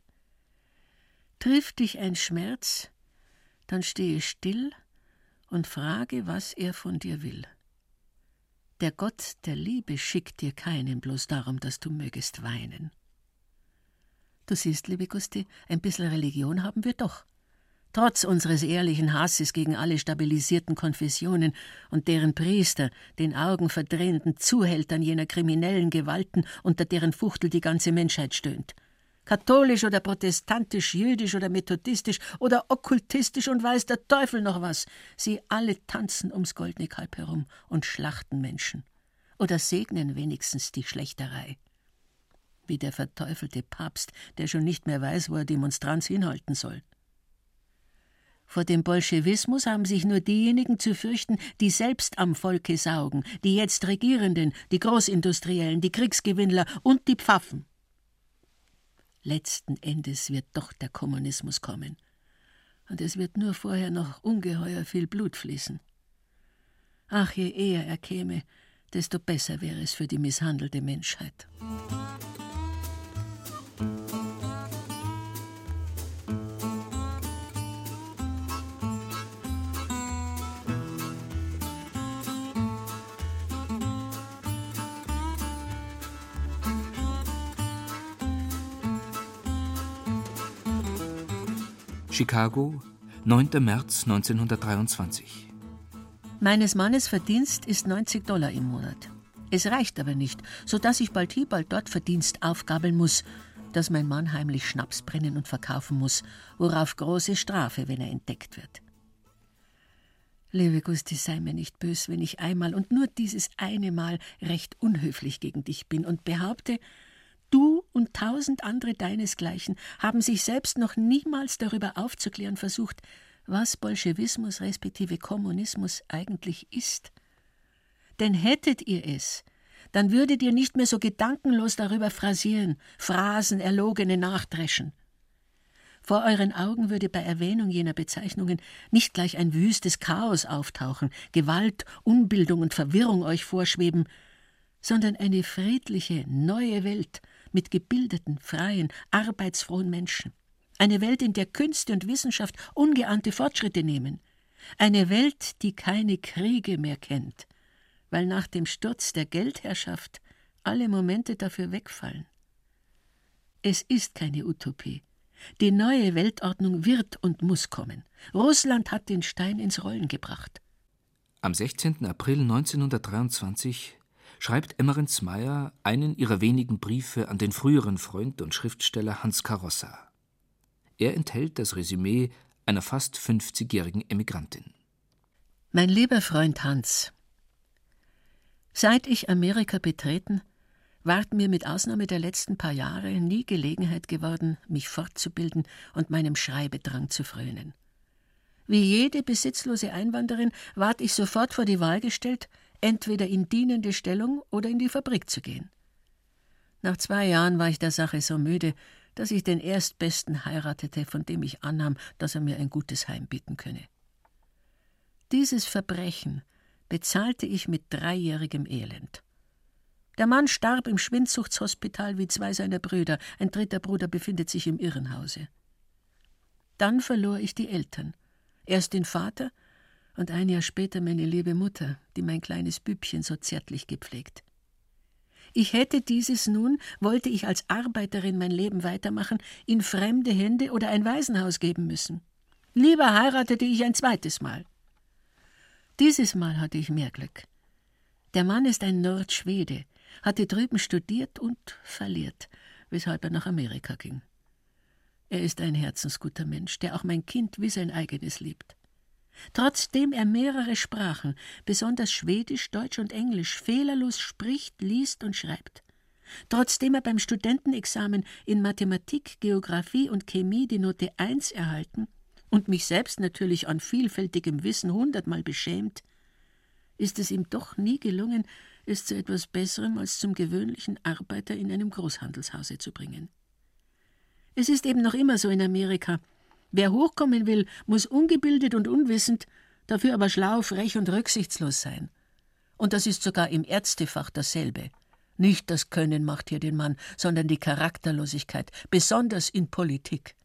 Trifft dich ein Schmerz, dann stehe still und frage, was er von dir will. Der Gott der Liebe schickt dir keinen, bloß darum, dass du mögest weinen. Du siehst, liebe Gusti, ein bisschen Religion haben wir doch. Trotz unseres ehrlichen Hasses gegen alle stabilisierten Konfessionen und deren Priester, den augenverdrehenden Zuhältern jener kriminellen Gewalten, unter deren Fuchtel die ganze Menschheit stöhnt. Katholisch oder protestantisch, jüdisch oder methodistisch oder okkultistisch und weiß der Teufel noch was. Sie alle tanzen ums goldene Kalb herum und schlachten Menschen. Oder segnen wenigstens die Schlächterei. Wie der verteufelte Papst, der schon nicht mehr weiß, wo er Demonstranz hinhalten soll. Vor dem Bolschewismus haben sich nur diejenigen zu fürchten, die selbst am Volke saugen, die jetzt Regierenden, die Großindustriellen, die Kriegsgewinnler und die Pfaffen. Letzten Endes wird doch der Kommunismus kommen. Und es wird nur vorher noch ungeheuer viel Blut fließen. Ach, je eher er käme, desto besser wäre es für die misshandelte Menschheit. Chicago, neunter März neunzehnhundertdreiundzwanzig. Meines Mannes Verdienst ist neunzig Dollar im Monat. Es reicht aber nicht, sodass ich bald hier, bald dort Verdienst aufgabeln muss, dass mein Mann heimlich Schnaps brennen und verkaufen muss, worauf große Strafe, wenn er entdeckt wird. Liebe Gusti, sei mir nicht bös, wenn ich einmal und nur dieses eine Mal recht unhöflich gegen dich bin und behaupte, du und tausend andere deinesgleichen haben sich selbst noch niemals darüber aufzuklären versucht, was Bolschewismus respektive Kommunismus eigentlich ist. Denn hättet ihr es, dann würdet ihr nicht mehr so gedankenlos darüber phrasieren, Phrasen, erlogene nachdreschen. Vor euren Augen würde bei Erwähnung jener Bezeichnungen nicht gleich ein wüstes Chaos auftauchen, Gewalt, Unbildung und Verwirrung euch vorschweben, sondern eine friedliche, neue Welt mit gebildeten, freien, arbeitsfrohen Menschen. Eine Welt, in der Künste und Wissenschaft ungeahnte Fortschritte nehmen. Eine Welt, die keine Kriege mehr kennt, weil nach dem Sturz der Geldherrschaft alle Momente dafür wegfallen. Es ist keine Utopie. Die neue Weltordnung wird und muss kommen. Russland hat den Stein ins Rollen gebracht. Am sechzehnten April neunzehnhundertdreiundzwanzig schreibt Emmerich Meyer einen ihrer wenigen Briefe an den früheren Freund und Schriftsteller Hans Karossa. Er enthält das Resümee einer fast fünfzigjährigen Emigrantin. Mein lieber Freund Hans, seit ich Amerika betreten, ward mir mit Ausnahme der letzten paar Jahre nie Gelegenheit geworden, mich fortzubilden und meinem Schreibedrang zu frönen. Wie jede besitzlose Einwanderin ward ich sofort vor die Wahl gestellt, entweder in dienende Stellung oder in die Fabrik zu gehen. Nach zwei Jahren war ich der Sache so müde, dass ich den Erstbesten heiratete, von dem ich annahm, dass er mir ein gutes Heim bieten könne. Dieses Verbrechen bezahlte ich mit dreijährigem Elend. Der Mann starb im Schwindsuchtshospital wie zwei seiner Brüder, ein dritter Bruder befindet sich im Irrenhause. Dann verlor ich die Eltern, erst den Vater und ein Jahr später meine liebe Mutter, die mein kleines Bübchen so zärtlich gepflegt. Ich hätte dieses nun, wollte ich als Arbeiterin mein Leben weitermachen, in fremde Hände oder ein Waisenhaus geben müssen. Lieber heiratete ich ein zweites Mal. Dieses Mal hatte ich mehr Glück. Der Mann ist ein Nordschwede, hatte drüben studiert und verliert, weshalb er nach Amerika ging. Er ist ein herzensguter Mensch, der auch mein Kind wie sein eigenes liebt. Trotzdem er mehrere Sprachen, besonders Schwedisch, Deutsch und Englisch, fehlerlos spricht, liest und schreibt. Trotzdem er beim Studentenexamen in Mathematik, Geographie und Chemie die Note eins erhalten und mich selbst natürlich an vielfältigem Wissen hundertmal beschämt, ist es ihm doch nie gelungen, es zu etwas Besserem als zum gewöhnlichen Arbeiter in einem Großhandelshause zu bringen. Es ist eben noch immer so in Amerika. Wer hochkommen will, muss ungebildet und unwissend, dafür aber schlau, frech und rücksichtslos sein. Und das ist sogar im Ärztefach dasselbe. Nicht das Können macht hier den Mann, sondern die Charakterlosigkeit, besonders in Politik.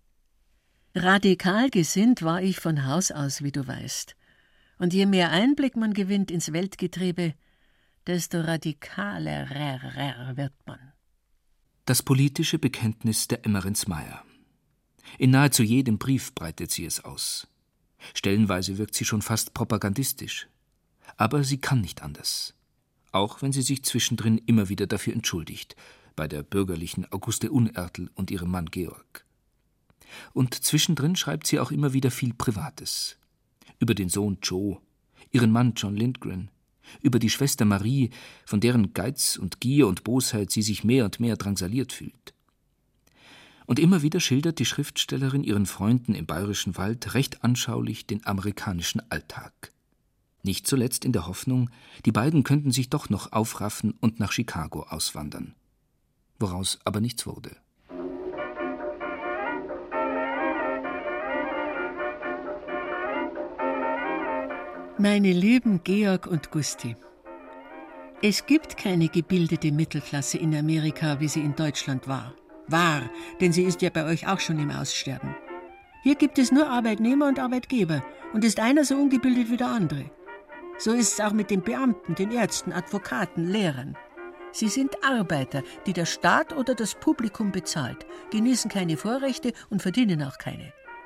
Radikal gesinnt war ich von Haus aus, wie du weißt. Und je mehr Einblick man gewinnt ins Weltgetriebe, desto radikaler wird man. Das politische Bekenntnis der Emmerich Meyer. In nahezu jedem Brief breitet sie es aus. Stellenweise wirkt sie schon fast propagandistisch. Aber sie kann nicht anders. Auch wenn sie sich zwischendrin immer wieder dafür entschuldigt, bei der bürgerlichen Auguste Unertl und ihrem Mann Georg. Und zwischendrin schreibt sie auch immer wieder viel Privates. Über den Sohn Joe, ihren Mann John Lindgren, über die Schwester Marie, von deren Geiz und Gier und Bosheit sie sich mehr und mehr drangsaliert fühlt. Und immer wieder schildert die Schriftstellerin ihren Freunden im Bayerischen Wald recht anschaulich den amerikanischen Alltag. Nicht zuletzt in der Hoffnung, die beiden könnten sich doch noch aufraffen und nach Chicago auswandern. Woraus aber nichts wurde. Meine lieben Georg und Gusti, es gibt keine gebildete Mittelklasse in Amerika, wie sie in Deutschland war. War, denn sie ist ja bei euch auch schon im Aussterben. Hier gibt es nur Arbeitnehmer und Arbeitgeber und ist einer so ungebildet wie der andere. So ist es auch mit den Beamten, den Ärzten, Advokaten, Lehrern. Sie sind Arbeiter, die der Staat oder das Publikum bezahlt, genießen keine Vorrechte und verdienen auch keine.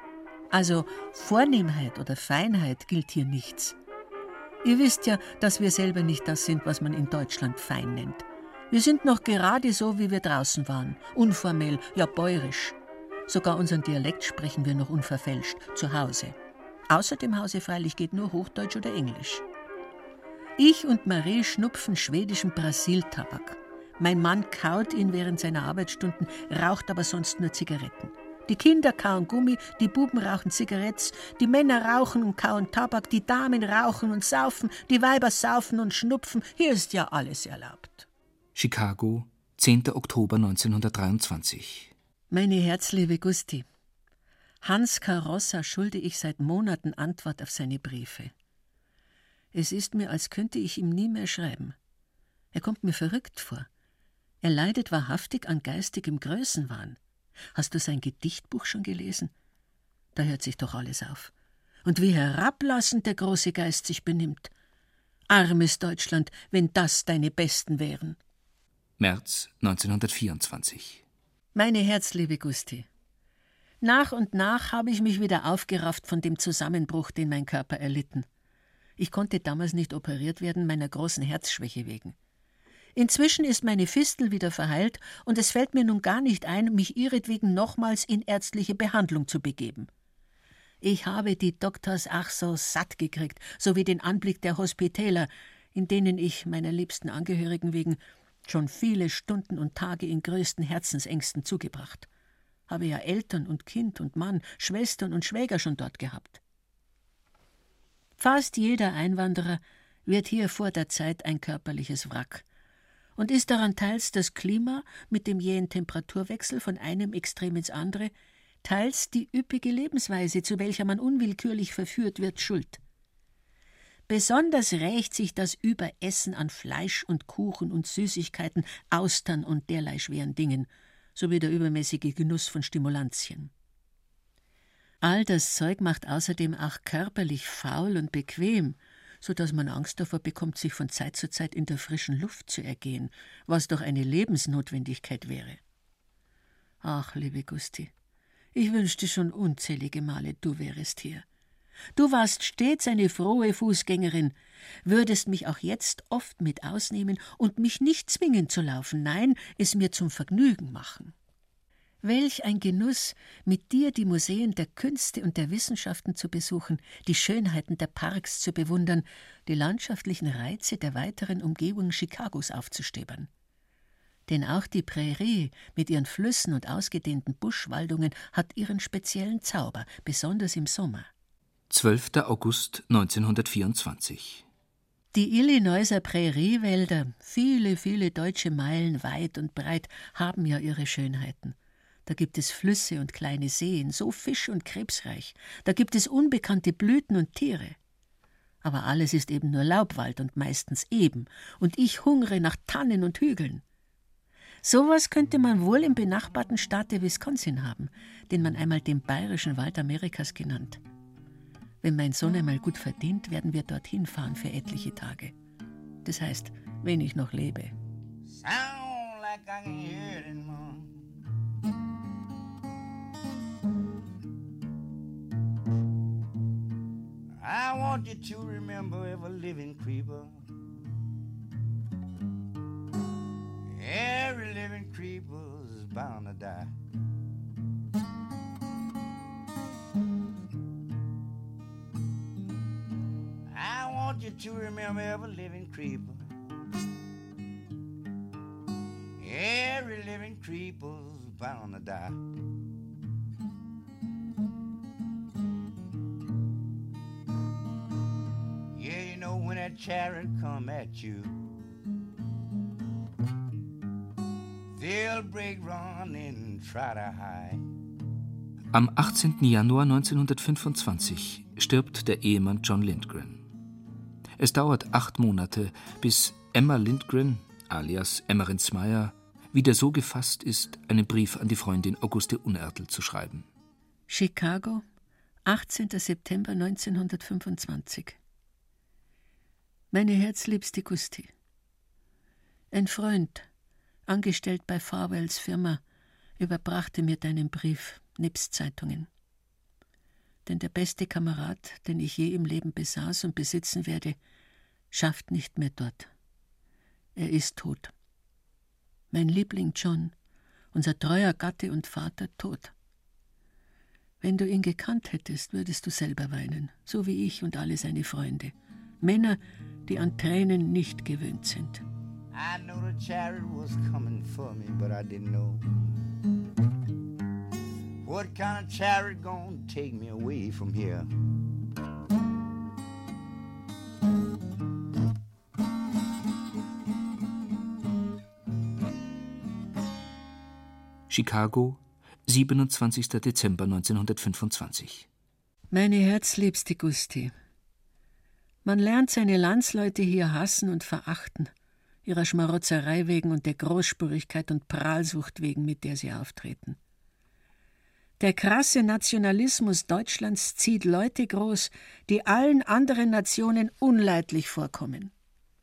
Also Vornehmheit oder Feinheit gilt hier nichts. Ihr wisst ja, dass wir selber nicht das sind, was man in Deutschland fein nennt. Wir sind noch gerade so, wie wir draußen waren. Unformell, ja bäuerisch. Sogar unseren Dialekt sprechen wir noch unverfälscht, zu Hause. Außer dem Hause freilich geht nur Hochdeutsch oder Englisch. Ich und Marie schnupfen schwedischen Brasil-Tabak. Mein Mann kaut ihn während seiner Arbeitsstunden, raucht aber sonst nur Zigaretten. Die Kinder kauen Gummi, die Buben rauchen Zigaretts, die Männer rauchen und kauen Tabak, die Damen rauchen und saufen, die Weiber saufen und schnupfen. Hier ist ja alles erlaubt. Chicago, zehnter Oktober neunzehnhundertdreiundzwanzig. Meine herzliebe Gusti, Hans Karossa schulde ich seit Monaten Antwort auf seine Briefe. Es ist mir, als könnte ich ihm nie mehr schreiben. Er kommt mir verrückt vor. Er leidet wahrhaftig an geistigem Größenwahn. Hast du sein Gedichtbuch schon gelesen? Da hört sich doch alles auf. Und wie herablassend der große Geist sich benimmt. Armes Deutschland, wenn das deine Besten wären. März neunzehnhundertvierundzwanzig. Meine herzliebe Gusti, nach und nach habe ich mich wieder aufgerafft von dem Zusammenbruch, den mein Körper erlitten. Ich konnte damals nicht operiert werden, meiner großen Herzschwäche wegen. Inzwischen ist meine Fistel wieder verheilt und es fällt mir nun gar nicht ein, mich ihretwegen nochmals in ärztliche Behandlung zu begeben. Ich habe die Doktors ach so satt gekriegt, sowie den Anblick der Hospitäler, in denen ich meiner liebsten Angehörigen wegen schon viele Stunden und Tage in größten Herzensängsten zugebracht. Habe ja Eltern und Kind und Mann, Schwestern und Schwäger schon dort gehabt. Fast jeder Einwanderer wird hier vor der Zeit ein körperliches Wrack und ist daran teils das Klima mit dem jähen Temperaturwechsel von einem Extrem ins andere, teils die üppige Lebensweise, zu welcher man unwillkürlich verführt wird, schuld. Besonders rächt sich das Überessen an Fleisch und Kuchen und Süßigkeiten, Austern und derlei schweren Dingen, sowie der übermäßige Genuss von Stimulantien. All das Zeug macht außerdem auch körperlich faul und bequem, so dass man Angst davor bekommt, sich von Zeit zu Zeit in der frischen Luft zu ergehen, was doch eine Lebensnotwendigkeit wäre. Ach, liebe Gusti, ich wünschte schon unzählige Male, du wärest hier. Du warst stets eine frohe Fußgängerin, würdest mich auch jetzt oft mit ausnehmen und mich nicht zwingen zu laufen, nein, es mir zum Vergnügen machen. Welch ein Genuss, mit dir die Museen der Künste und der Wissenschaften zu besuchen, die Schönheiten der Parks zu bewundern, die landschaftlichen Reize der weiteren Umgebung Chicagos aufzustöbern. Denn auch die Prärie mit ihren Flüssen und ausgedehnten Buschwaldungen hat ihren speziellen Zauber, besonders im Sommer. zwölfter August neunzehnhundertvierundzwanzig. Die Illinoiser Präriewälder, viele, viele deutsche Meilen weit und breit, haben ja ihre Schönheiten. Da gibt es Flüsse und kleine Seen, so fisch- und krebsreich. Da gibt es unbekannte Blüten und Tiere. Aber alles ist eben nur Laubwald und meistens eben. Und ich hungere nach Tannen und Hügeln. Sowas könnte man wohl im benachbarten Staate Wisconsin haben, den man einmal den bayerischen Wald Amerikas genannt. Wenn mein Sohn einmal gut verdient, werden wir dorthin fahren für etliche Tage. Das heißt, wenn ich noch lebe. Sound like I can hear it in my... I want you to remember every living creeper. Every living creeper's bound to die. I want you to remember every living creeper. Every living creeper's bound to die. Yeah, you know when that chariot come at you, they'll break, run and try to hide. Am achtzehnten Januar neunzehnhundertfünfundzwanzig stirbt der Ehemann John Lindgren. Es dauert acht Monate, bis Emma Lindgren, alias Emmerich Meyer, wieder so gefasst ist, einen Brief an die Freundin Auguste Unertl zu schreiben. Chicago, achtzehnten September neunzehnhundertfünfundzwanzig. Meine herzliebste Gusti, ein Freund, angestellt bei Farwells Firma, überbrachte mir deinen Brief nebst Zeitungen. denn der beste Kamerad, den ich je im Leben besaß und besitzen werde, schafft nicht mehr dort. Er ist tot. Mein Liebling John, unser treuer Gatte und Vater, tot. Wenn du ihn gekannt hättest, würdest du selber weinen, so wie ich und alle seine Freunde. Männer, die an Tränen nicht gewöhnt sind. I know the chariot was coming for me, but I didn't know what kind of chariot gonna take me away from here. Chicago, siebenundzwanzigster Dezember neunzehnhundertfünfundzwanzig. Meine herzliebste Gusti, man lernt seine Landsleute hier hassen und verachten, ihrer Schmarotzerei wegen und der Großspurigkeit und Prahlsucht wegen, mit der sie auftreten. Der krasse Nationalismus Deutschlands zieht Leute groß, die allen anderen Nationen unleidlich vorkommen.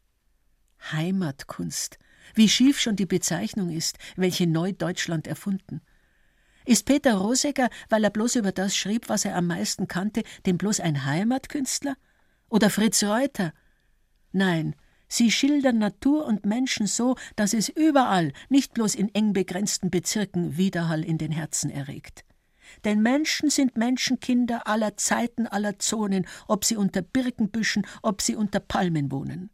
Heimatkunst, wie schief schon die Bezeichnung ist, welche neu Deutschland erfunden. Ist Peter Rosegger, weil er bloß über das schrieb, was er am meisten kannte, denn bloß ein Heimatkünstler? Oder Fritz Reuter? Nein, sie schildern Natur und Menschen so, dass es überall, nicht bloß in eng begrenzten Bezirken, Widerhall in den Herzen erregt. Denn Menschen sind Menschenkinder aller Zeiten, aller Zonen, ob sie unter Birkenbüschen, ob sie unter Palmen wohnen.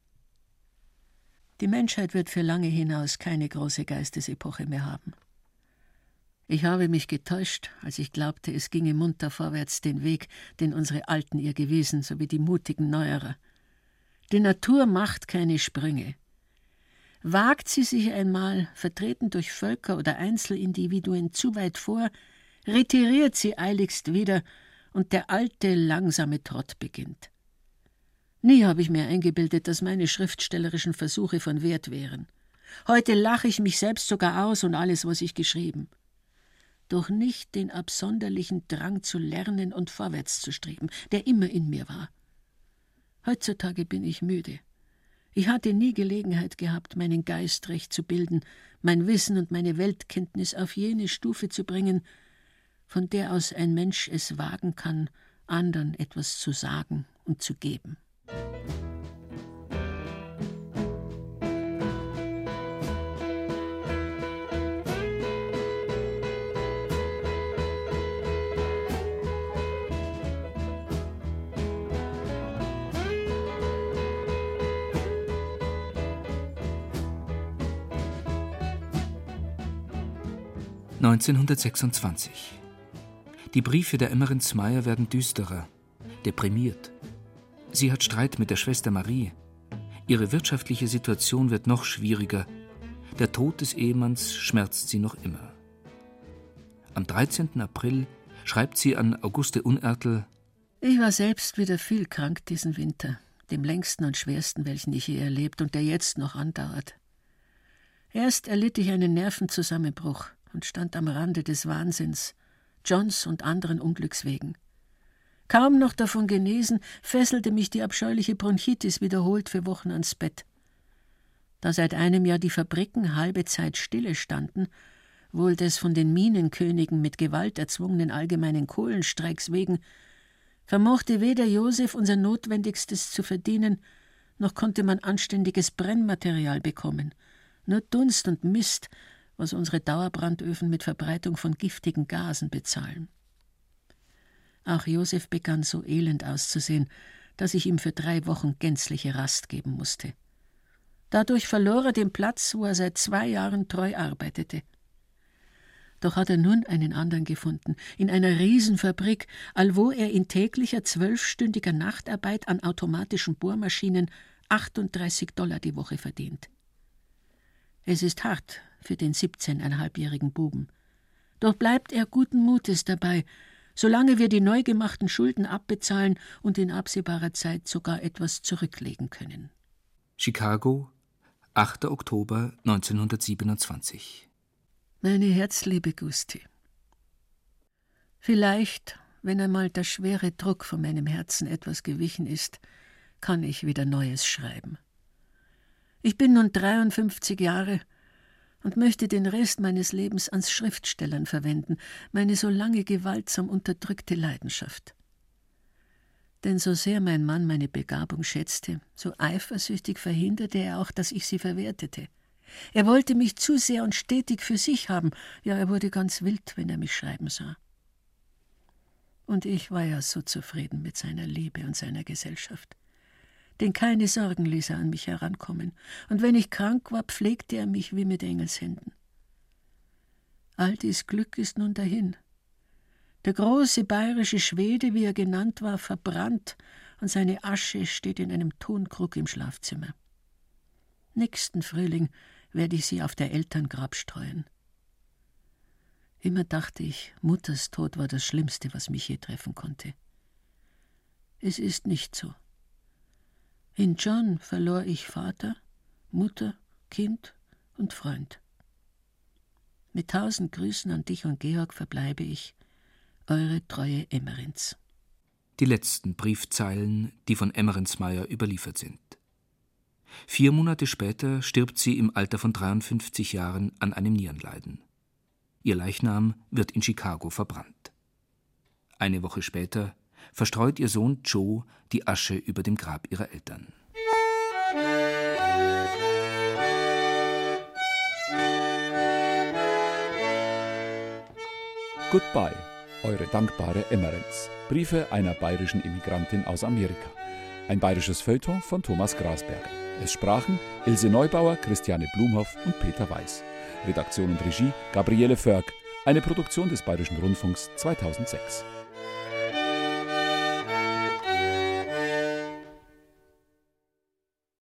Die Menschheit wird für lange hinaus keine große Geistesepoche mehr haben. Ich habe mich getäuscht, als ich glaubte, es ginge munter vorwärts den Weg, den unsere Alten ihr gewiesen, sowie die mutigen Neuerer. Die Natur macht keine Sprünge. Wagt sie sich einmal, vertreten durch Völker oder Einzelindividuen, zu weit vor, retiriert sie eiligst wieder und der alte, langsame Trott beginnt. Nie habe ich mir eingebildet, dass meine schriftstellerischen Versuche von Wert wären. Heute lache ich mich selbst sogar aus und alles, was ich geschrieben. Doch nicht den absonderlichen Drang zu lernen und vorwärts zu streben, der immer in mir war. Heutzutage bin ich müde. Ich hatte nie Gelegenheit gehabt, meinen Geist recht zu bilden, mein Wissen und meine Weltkenntnis auf jene Stufe zu bringen, von der aus ein Mensch es wagen kann, anderen etwas zu sagen und zu geben. neunzehnhundertsechsundzwanzig. Die Briefe der Emmerich-Meyer werden düsterer, deprimiert. Sie hat Streit mit der Schwester Marie. Ihre wirtschaftliche Situation wird noch schwieriger. Der Tod des Ehemanns schmerzt sie noch immer. Am dreizehnten April schreibt sie an Auguste Unertl: Ich war selbst wieder viel krank diesen Winter, dem längsten und schwersten, welchen ich je erlebt und der jetzt noch andauert. Erst erlitt ich einen Nervenzusammenbruch und stand am Rande des Wahnsinns, Johns und anderen Unglücks wegen. Kaum noch davon genesen, fesselte mich die abscheuliche Bronchitis wiederholt für Wochen ans Bett. Da seit einem Jahr die Fabriken halbe Zeit stille standen, wohl des von den Minenkönigen mit Gewalt erzwungenen allgemeinen Kohlenstreiks wegen, vermochte weder Josef unser Notwendigstes zu verdienen, noch konnte man anständiges Brennmaterial bekommen, nur Dunst und Mist, was unsere Dauerbrandöfen mit Verbreitung von giftigen Gasen bezahlen. Auch Josef begann so elend auszusehen, dass ich ihm für drei Wochen gänzliche Rast geben musste. Dadurch verlor er den Platz, wo er seit zwei Jahren treu arbeitete. Doch hat er nun einen anderen gefunden, in einer Riesenfabrik, allwo er in täglicher zwölfstündiger Nachtarbeit an automatischen Bohrmaschinen achtunddreißig Dollar die Woche verdient. Es ist hart für den siebzehneinhalbjährigen Buben. Doch bleibt er guten Mutes dabei, solange wir die neu gemachten Schulden abbezahlen und in absehbarer Zeit sogar etwas zurücklegen können. Chicago, achter Oktober neunzehnhundertsiebenundzwanzig. Meine herzliebe Gusti, vielleicht, wenn einmal der schwere Druck von meinem Herzen etwas gewichen ist, kann ich wieder Neues schreiben. Ich bin nun dreiundfünfzig Jahre und möchte den Rest meines Lebens ans Schriftstellern verwenden, meine so lange gewaltsam unterdrückte Leidenschaft. Denn so sehr mein Mann meine Begabung schätzte, so eifersüchtig verhinderte er auch, dass ich sie verwertete. Er wollte mich zu sehr und stetig für sich haben. Ja, er wurde ganz wild, wenn er mich schreiben sah. Und ich war ja so zufrieden mit seiner Liebe und seiner Gesellschaft. Denn keine Sorgen ließ er an mich herankommen. Und wenn ich krank war, pflegte er mich wie mit Engelshänden. All dies Glück ist nun dahin. Der große bayerische Schwede, wie er genannt war, verbrannt, und seine Asche steht in einem Tonkrug im Schlafzimmer. Nächsten Frühling werde ich sie auf der Elterngrab streuen. Immer dachte ich, Mutters Tod war das Schlimmste, was mich je treffen konnte. Es ist nicht so. In John verlor ich Vater, Mutter, Kind und Freund. Mit tausend Grüßen an dich und Georg verbleibe ich, eure treue Emmerins. Die letzten Briefzeilen, die von Emmerensmeyer überliefert sind. Vier Monate später stirbt sie im Alter von dreiundfünfzig Jahren an einem Nierenleiden. Ihr Leichnam wird in Chicago verbrannt. Eine Woche später verstreut ihr Sohn Joe die Asche über dem Grab ihrer Eltern. Goodbye, eure dankbare Emmerens. Briefe einer bayerischen Immigrantin aus Amerika. Ein bayerisches Feuilleton von Thomas Grasberger. Es sprachen Ilse Neubauer, Christiane Blumhoff und Peter Weiß. Redaktion und Regie Gabriele Förg. Eine Produktion des Bayerischen Rundfunks zweitausendsechs.